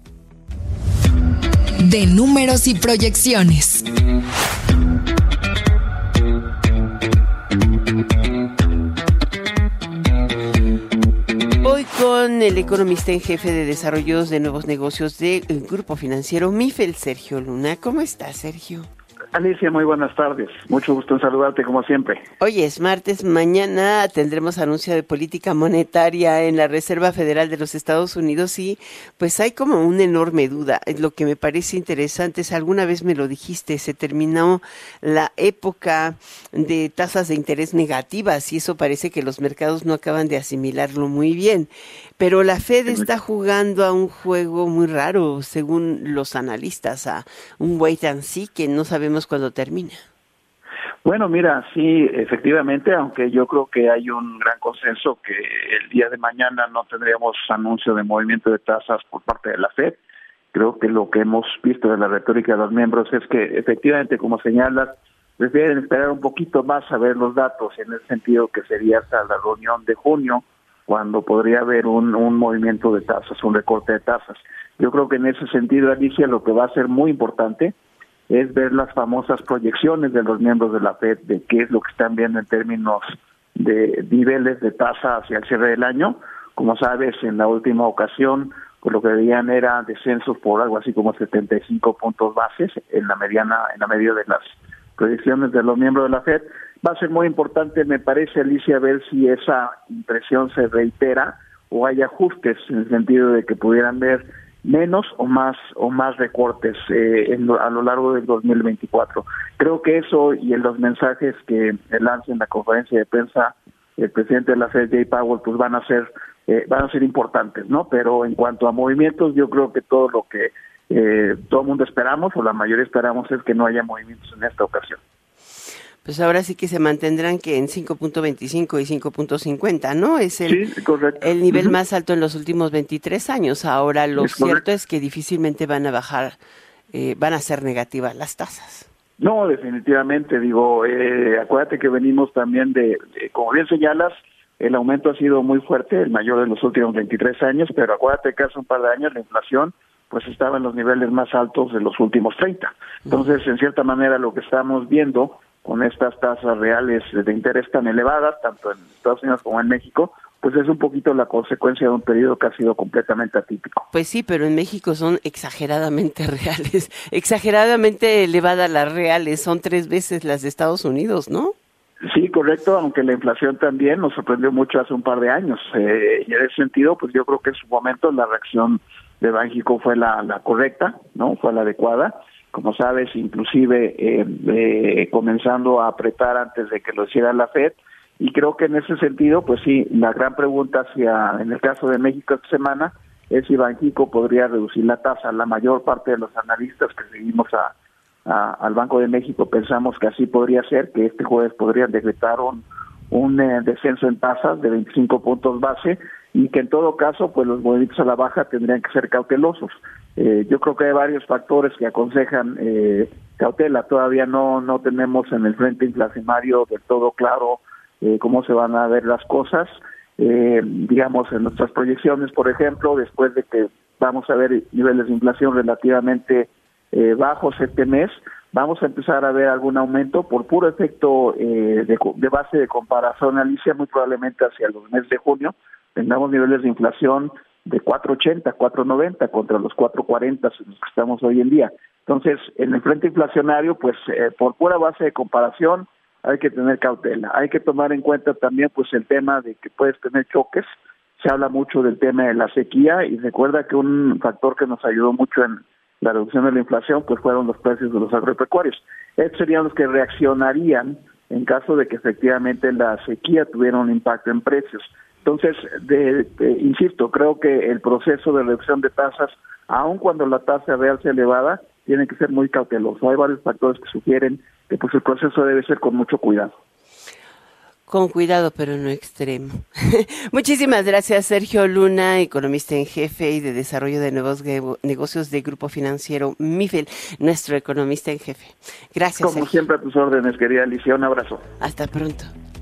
De números y proyecciones. Hoy con el economista en jefe de desarrollos de nuevos negocios del Grupo Financiero Mifel, Sergio Luna. ¿Cómo estás, Sergio? Alicia, muy buenas tardes. Mucho gusto en saludarte como siempre. Hoy es martes, mañana tendremos anuncio de política monetaria en la Reserva Federal de los Estados Unidos y pues hay como una enorme duda. Lo que me parece interesante es, alguna vez me lo dijiste, se terminó la época de tasas de interés negativas y eso parece que los mercados no acaban de asimilarlo muy bien. Pero la Fed está jugando a un juego muy raro, según los analistas, a un wait and see que no sabemos cuándo termina. Bueno, mira, sí, efectivamente, aunque yo creo que hay un gran consenso que el día de mañana no tendríamos anuncio de movimiento de tasas por parte de la Fed. Creo que lo que hemos visto de la retórica de los miembros es que efectivamente, como señalas, prefieren esperar un poquito más a ver los datos, en el sentido que sería hasta la reunión de junio, cuando podría haber un movimiento de tasas, un recorte de tasas. Yo creo que en ese sentido, Alicia, lo que va a ser muy importante es ver las famosas proyecciones de los miembros de la FED, de qué es lo que están viendo en términos de niveles de tasa hacia el cierre del año. Como sabes, en la última ocasión, pues lo que veían era descensos por algo así como 75 puntos bases en la media de las proyecciones de los miembros de la FED. Va a ser muy importante, me parece, Alicia, ver si esa impresión se reitera o hay ajustes, en el sentido de que pudieran ver menos o más recortes a lo largo del 2024. Creo que eso y en los mensajes que lanza en la conferencia de prensa el presidente de la Fed, Jay Powell, pues van a ser importantes, ¿no? Pero en cuanto a movimientos, yo creo que todo lo que todo el mundo esperamos, o la mayoría esperamos, es que no haya movimientos en esta ocasión. Pues ahora sí que se mantendrán que en 5.25 y 5.50, ¿no? Es el nivel más alto en los últimos 23 años. Ahora lo cierto es que difícilmente van a bajar, van a ser negativas las tasas. No, definitivamente, acuérdate que venimos también de, como bien señalas, el aumento ha sido muy fuerte, el mayor de los últimos 23 años, pero acuérdate que hace un par de años la inflación pues estaba en los niveles más altos de los últimos 30. Entonces, en cierta manera, lo que estamos viendo con estas tasas reales de interés tan elevadas, tanto en Estados Unidos como en México, pues es un poquito la consecuencia de un periodo que ha sido completamente atípico. Pues sí, pero en México son exageradamente reales, exageradamente elevadas las reales, son 3 veces las de Estados Unidos, ¿no? Sí, correcto, aunque la inflación también nos sorprendió mucho hace un par de años. Y en ese sentido, pues yo creo que en su momento la reacción de Banxico fue la correcta, ¿no? Fue la adecuada. Como sabes, inclusive comenzando a apretar antes de que lo hiciera la Fed. Y creo que en ese sentido, pues sí, la gran pregunta en el caso de México esta semana, es si Banxico podría reducir la tasa. La mayor parte de los analistas que seguimos al Banco de México pensamos que así podría ser, que este jueves podrían decretar un descenso en tasas de 25 puntos base, y que en todo caso, pues los movimientos a la baja tendrían que ser cautelosos. Yo creo que hay varios factores que aconsejan cautela. Todavía no tenemos en el frente inflacionario del todo claro cómo se van a ver las cosas. Digamos, en nuestras proyecciones, por ejemplo, después de que vamos a ver niveles de inflación relativamente bajos este mes, vamos a empezar a ver algún aumento por puro efecto de base de comparación, Alicia. Muy probablemente hacia los meses de junio tengamos niveles de inflación de 4.80, 4.90 contra los 4.40 en los que estamos hoy en día. Entonces, en el frente inflacionario, pues por pura base de comparación hay que tener cautela. Hay que tomar en cuenta también pues el tema de que puedes tener choques. Se habla mucho del tema de la sequía, y recuerda que un factor que nos ayudó mucho en la reducción de la inflación pues fueron los precios de los agropecuarios. Estos serían los que reaccionarían en caso de que efectivamente la sequía tuviera un impacto en precios. Entonces, insisto, creo que el proceso de reducción de tasas, aun cuando la tasa real sea elevada, tiene que ser muy cauteloso. Hay varios factores que sugieren que pues el proceso debe ser con mucho cuidado. Con cuidado, pero no extremo. Muchísimas gracias, Sergio Luna, economista en jefe y de desarrollo de nuevos negocios de Grupo Financiero Mifel, nuestro economista en jefe. Gracias, Como Sergio. siempre, a tus órdenes, querida Alicia. Un abrazo. Hasta pronto.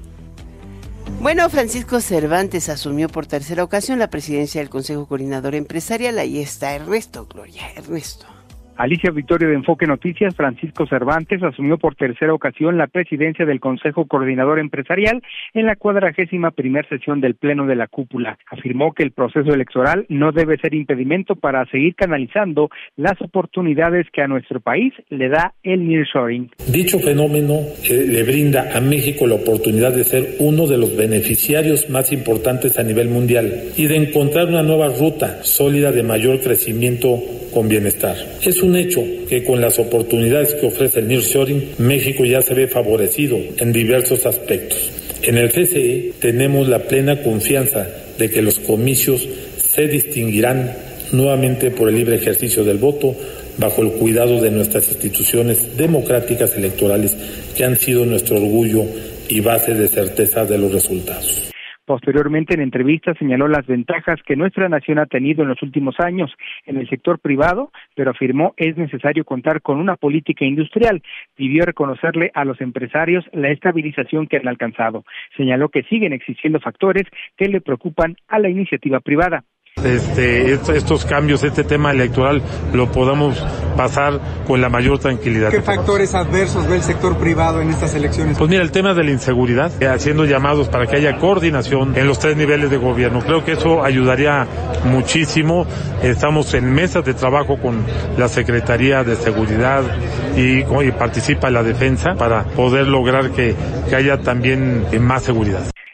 Bueno, Francisco Cervantes asumió por tercera ocasión la presidencia del Consejo Coordinador Empresarial. Ahí está Ernesto, Gloria, Ernesto. Alicia Victorio de Enfoque Noticias. Francisco Cervantes asumió por tercera ocasión la presidencia del Consejo Coordinador Empresarial en la 41ª sesión del Pleno de la Cúpula. Afirmó que el proceso electoral no debe ser impedimento para seguir canalizando las oportunidades que a nuestro país le da el nearshoring. Dicho fenómeno le brinda a México la oportunidad de ser uno de los beneficiarios más importantes a nivel mundial y de encontrar una nueva ruta sólida de mayor crecimiento con bienestar. Es un hecho que con las oportunidades que ofrece el nearshoring, México ya se ve favorecido en diversos aspectos. En el CCE tenemos la plena confianza de que los comicios se distinguirán nuevamente por el libre ejercicio del voto bajo el cuidado de nuestras instituciones democráticas electorales que han sido nuestro orgullo y base de certeza de los resultados. Posteriormente, en entrevista, señaló las ventajas que nuestra nación ha tenido en los últimos años en el sector privado, pero afirmó es necesario contar con una política industrial. Pidió reconocerle a los empresarios la estabilización que han alcanzado. Señaló que siguen existiendo factores que le preocupan a la iniciativa privada. Estos cambios, este tema electoral, lo podamos pasar con la mayor tranquilidad. ¿Qué factores adversos ve el sector privado en estas elecciones? Pues mira, el tema de la inseguridad, haciendo llamados para que haya coordinación en los 3 niveles de gobierno. Creo que eso ayudaría muchísimo. Estamos en mesas de trabajo con la Secretaría de Seguridad y participa la Defensa para poder lograr que haya también más seguridad.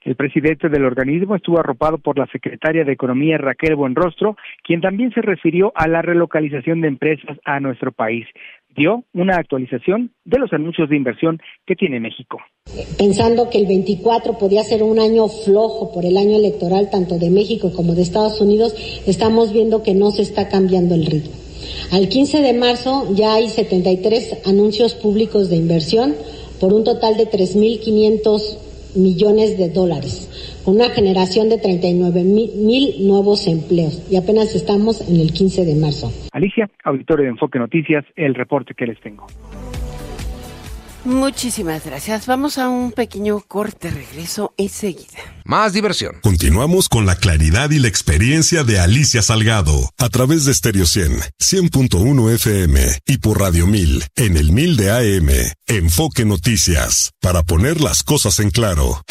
El presidente del organismo estuvo arropado por la secretaria de Economía, Raquel Buenrostro, quien también se refirió a la relocalización de empresas a nuestro país. Dio una actualización de los anuncios de inversión que tiene México. Pensando que el 24 podía ser un año flojo por el año electoral tanto de México como de Estados Unidos, estamos viendo que no se está cambiando el ritmo. Al 15 de marzo ya hay 73 anuncios públicos de inversión por un total de 3.500 millones de dólares, con una generación de 39,000 nuevos empleos, y apenas estamos en el 15 de marzo. Alicia, auditorio de Enfoque Noticias, el reporte que les tengo. Muchísimas gracias. Vamos a un pequeño corte, regreso enseguida. Más diversión. Continuamos con la claridad y la experiencia de Alicia Salgado a través de Stereo 100.1 FM y por Radio 1000 en el 1000 de AM. Enfoque Noticias, para poner las cosas en claro.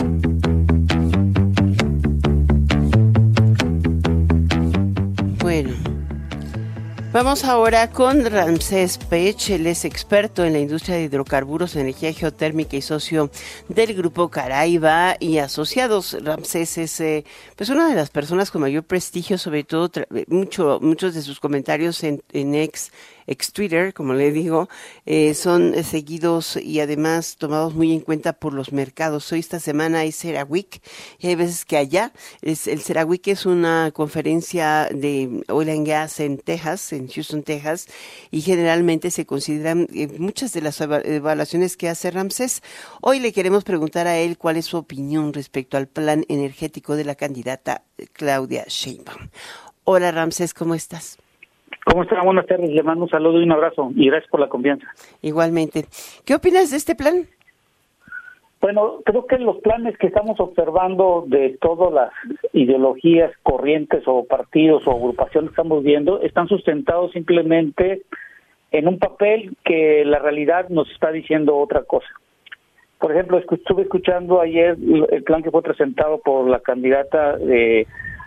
Bueno, vamos ahora con Ramsés Pech. Él es experto en la industria de hidrocarburos, energía geotérmica y socio del Grupo Caraiba y Asociados. Ramsés es pues una de las personas con mayor prestigio, sobre todo muchos de sus comentarios en ex Twitter, como le digo, son seguidos y además tomados muy en cuenta por los mercados. Hoy esta semana es CERAWeek y hay veces que allá el CERAWeek es una conferencia de oil and gas en Texas, en Houston, Texas, y generalmente se consideran muchas de las evaluaciones que hace Ramsés. Hoy le queremos preguntar a él cuál es su opinión respecto al plan energético de la candidata Claudia Sheinbaum. Hola Ramsés, ¿cómo estás? ¿Cómo está? Buenas tardes, le mando un saludo y un abrazo y gracias por la confianza. Igualmente. ¿Qué opinas de este plan? Bueno, creo que los planes que estamos observando de todas las ideologías, corrientes o partidos o agrupaciones que estamos viendo están sustentados simplemente en un papel que la realidad nos está diciendo otra cosa. Por ejemplo, estuve escuchando ayer el plan que fue presentado por la candidata de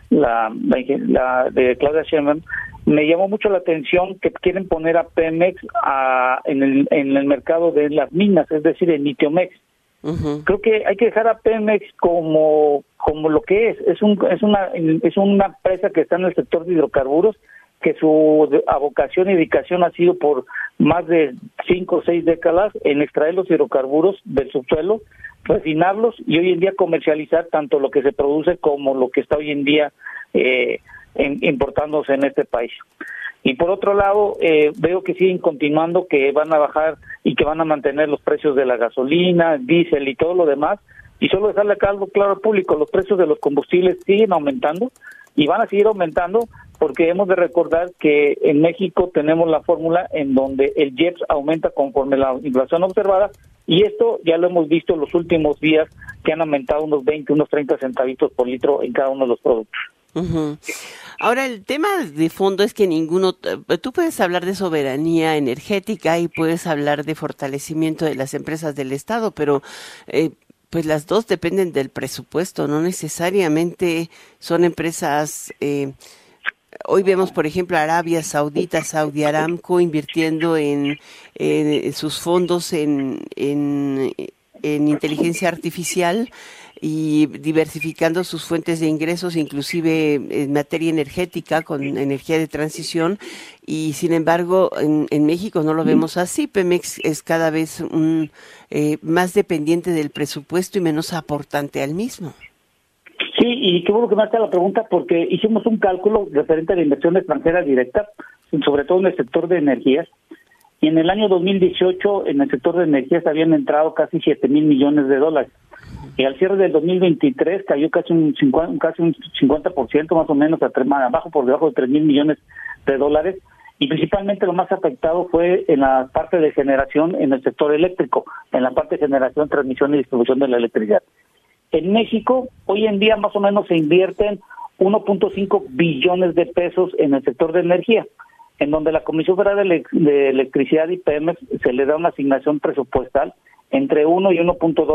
de Claudia Sheinbaum. Me llamó mucho la atención que quieren poner a Pemex en el mercado de las minas, es decir, en Nitiomex. Uh-huh. Creo que hay que dejar a Pemex como lo que es una empresa que está en el sector de hidrocarburos, que su vocación y dedicación ha sido por más de 5 o 6 décadas en extraer los hidrocarburos del subsuelo, refinarlos y hoy en día comercializar tanto lo que se produce como lo que está hoy en día importándose en este país. Y por otro lado, veo que siguen continuando, que van a bajar y que van a mantener los precios de la gasolina, diésel y todo lo demás. Y solo dejarle acá algo claro al público, los precios de los combustibles siguen aumentando y van a seguir aumentando porque hemos de recordar que en México tenemos la fórmula en donde el IEPS aumenta conforme la inflación observada, y esto ya lo hemos visto en los últimos días, que han aumentado unos 20, unos 30 centavitos por litro en cada uno de los productos. Uh-huh. Ahora, el tema de fondo es que tú puedes hablar de soberanía energética y puedes hablar de fortalecimiento de las empresas del Estado, pero pues las dos dependen del presupuesto, no necesariamente son empresas. Hoy vemos, por ejemplo, Arabia Saudita, Saudi Aramco, invirtiendo en sus fondos en inteligencia artificial y diversificando sus fuentes de ingresos, inclusive en materia energética, con energía de transición, y sin embargo en México no lo vemos así. Pemex es cada vez más dependiente del presupuesto y menos aportante al mismo. Sí, y qué bueno que me hace la pregunta, porque hicimos un cálculo referente a la inversión extranjera directa, sobre todo en el sector de energías, y en el año 2018 en el sector de energías habían entrado casi 7,000 millones de dólares. Y al cierre del 2023 cayó casi un 50% más o menos, abajo por debajo de 3,000 millones de dólares, y principalmente lo más afectado fue en la parte de generación en el sector eléctrico, en la parte de generación, transmisión y distribución de la electricidad. En México, hoy en día más o menos se invierten 1.5 billones de pesos en el sector de energía, en donde la Comisión Federal de Electricidad y Pemex se le da una asignación presupuestal entre 1 y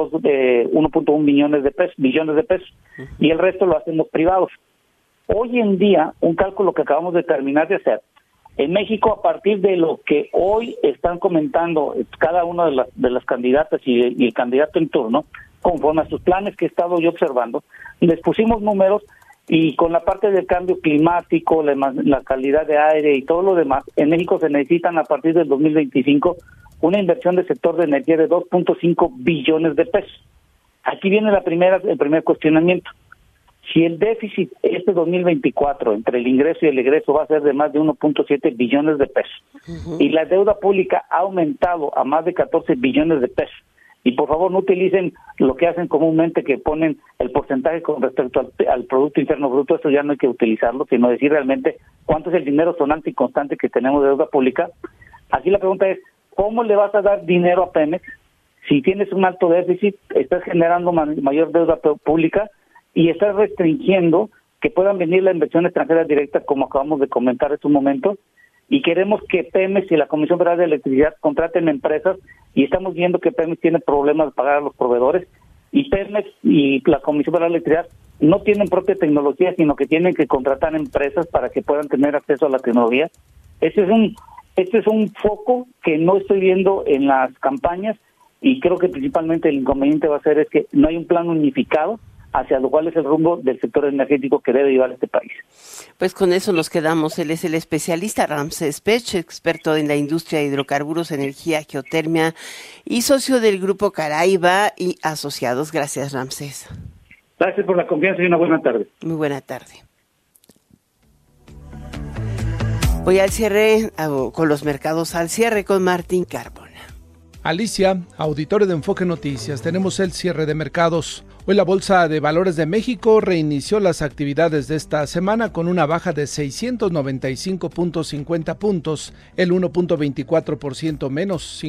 1.1 billones de pesos, y el resto lo hacen los privados. Hoy en día, un cálculo que acabamos de terminar de hacer, en México, a partir de lo que hoy están comentando cada una de las candidatas y el candidato en turno, conforme a sus planes que he estado yo observando, les pusimos números y con la parte del cambio climático, la calidad de aire y todo lo demás, en México se necesitan a partir del 2025 una inversión del sector de energía de 2.5 billones de pesos. Aquí viene el primer cuestionamiento. Si el déficit este 2024 entre el ingreso y el egreso va a ser de más de 1.7 billones de pesos y la deuda pública ha aumentado a más de 14 billones de pesos, y por favor no utilicen lo que hacen comúnmente, que ponen el porcentaje con respecto al Producto Interno Bruto, eso ya no hay que utilizarlo, sino decir realmente cuánto es el dinero sonante y constante que tenemos de deuda pública. Aquí la pregunta es, ¿cómo le vas a dar dinero a Pemex si tienes un alto déficit, estás generando mayor deuda pública y estás restringiendo que puedan venir la inversión extranjera directa, como acabamos de comentar en un momento? Y queremos que Pemex y la Comisión Federal de Electricidad contraten empresas, y estamos viendo que Pemex tiene problemas de pagar a los proveedores, y Pemex y la Comisión Federal de Electricidad no tienen propia tecnología, sino que tienen que contratar empresas para que puedan tener acceso a la tecnología. Este es un foco que no estoy viendo en las campañas, y creo que principalmente el inconveniente va a ser es que no hay un plan unificado hacia lo cual es el rumbo del sector energético que debe llevar este país. Pues con eso nos quedamos. Él es el especialista Ramsés Pech, experto en la industria de hidrocarburos, energía, geotermia y socio del Grupo Caraiba y Asociados. Gracias, Ramsés. Gracias por la confianza y una buena tarde. Muy buena tarde. Voy al cierre, con los mercados al cierre con Martín Carbona. Alicia, auditorio de Enfoque Noticias, tenemos el cierre de mercados. Hoy la Bolsa de Valores de México reinició las actividades de esta semana con una baja de 695.50 puntos, el 1.24% menos,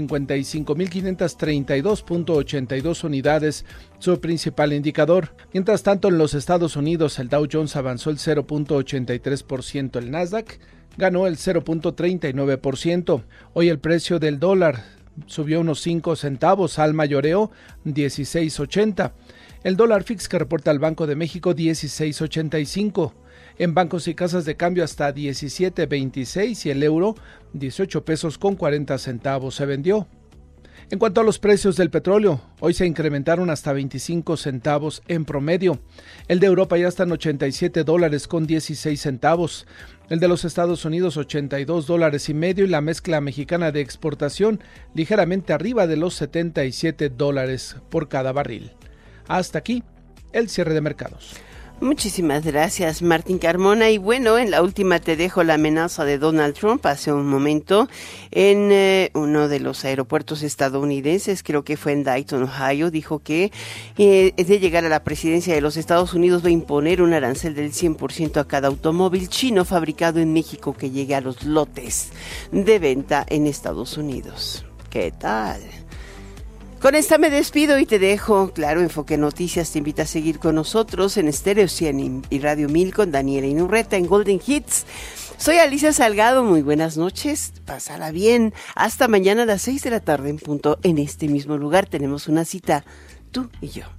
55.532.82 unidades, su principal indicador. Mientras tanto, en los Estados Unidos, el Dow Jones avanzó el 0.83%, el Nasdaq ganó el 0.39%. Hoy el precio del dólar subió unos 5 centavos al mayoreo, 16.80. El dólar fix que reporta el Banco de México, 16.85. En bancos y casas de cambio hasta 17.26 y el euro, 18 pesos con 40 centavos se vendió. En cuanto a los precios del petróleo, hoy se incrementaron hasta 25 centavos en promedio. El de Europa ya está en $87 con 16 centavos. El de los Estados Unidos, $82.50 y la mezcla mexicana de exportación ligeramente arriba de los $77 por cada barril. Hasta aquí el cierre de mercados. Muchísimas gracias, Martín Carmona. Y bueno, en la última te dejo la amenaza de Donald Trump hace un momento en uno de los aeropuertos estadounidenses, creo que fue en Dayton, Ohio. Dijo que de llegar a la presidencia de los Estados Unidos va a imponer un arancel del 100% a cada automóvil chino fabricado en México que llegue a los lotes de venta en Estados Unidos. ¿Qué tal? Con esta me despido y te dejo, claro, Enfoque Noticias te invita a seguir con nosotros en Stereo 100 y Radio 1000 con Daniela Inurreta en Golden Hits. Soy Alicia Salgado, muy buenas noches, pásala bien. Hasta mañana a las 6 de la tarde en punto en este mismo lugar. Tenemos una cita, tú y yo.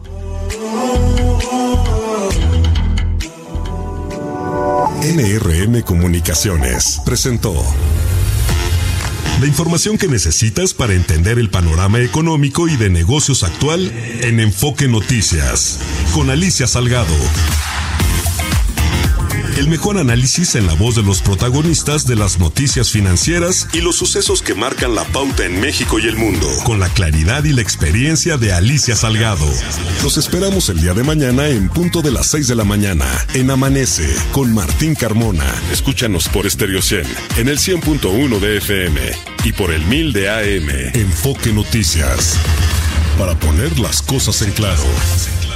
NRM Comunicaciones presentó la información que necesitas para entender el panorama económico y de negocios actual en Enfoque Noticias, con Alicia Salgado. El mejor análisis en la voz de los protagonistas de las noticias financieras y los sucesos que marcan la pauta en México y el mundo, con la claridad y la experiencia de Alicia Salgado. Los esperamos el día de mañana en punto de las 6 de la mañana, en Amanece, con Martín Carmona. Escúchanos por Stereo 100, en el 100.1 de FM y por el 1000 de AM. Enfoque Noticias, para poner las cosas en claro.